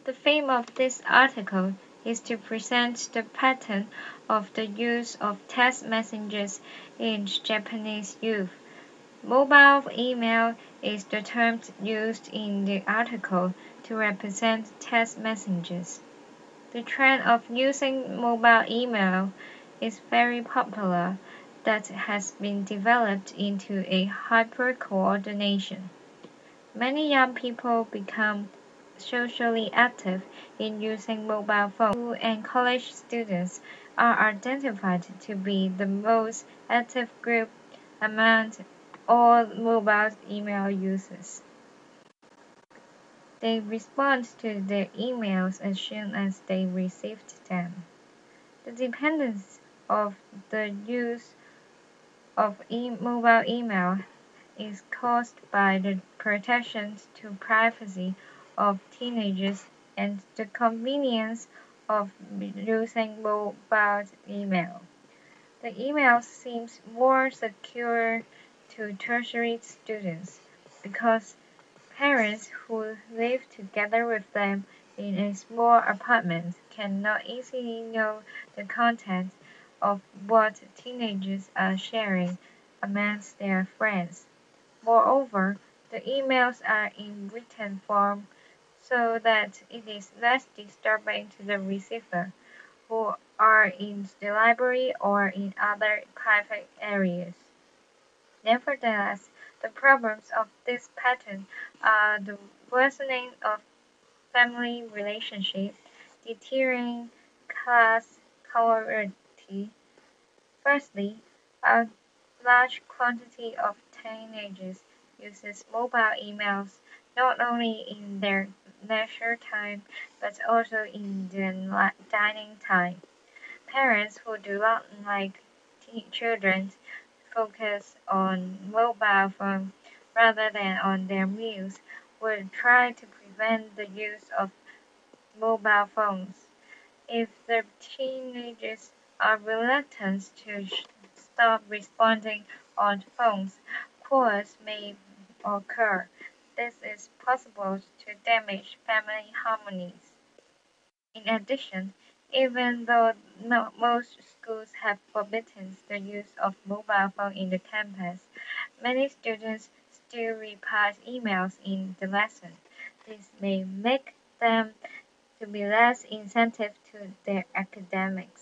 The theme of this article is to present the pattern of the use of text messages in Japanese youth. Mobile email is the term used in the article to represent text messages. The trend of using mobile email is very popular that has been developed into a hyper-coordination. Many young people become socially active in using mobile phones. School and college students are identified to be the most active group among all mobile email users. They respond to their emails as soon as they received them. The dependence of the use of mobile email is caused by the protections to privacy of teenagers and the convenience of using mobile email. The email seems more secure to tertiary students because parents who live together with them in a small apartment cannot easily know the content of what teenagers are sharing amongst their friends. Moreover, the emails are in written form so that it is less disturbing to the receiver, who are in the library or in other private areas. Nevertheless, the problems of this pattern are the worsening of family relationships, deteriorating class equality. Firstly, a large quantity of teenagers uses mobile emails not only in their leisure time but also in their dining time. Parents who do not like children focus on mobile phones rather than on their meals would try to prevent the use of mobile phones. If the teenagers are reluctant to stop responding on phones, quarrels may occur. This is possible to damage family harmonies. In addition, even though most schools have forbidden the use of mobile phone in the campus, many students still reply emails in the lesson. This may make them to be less incentive to their academics.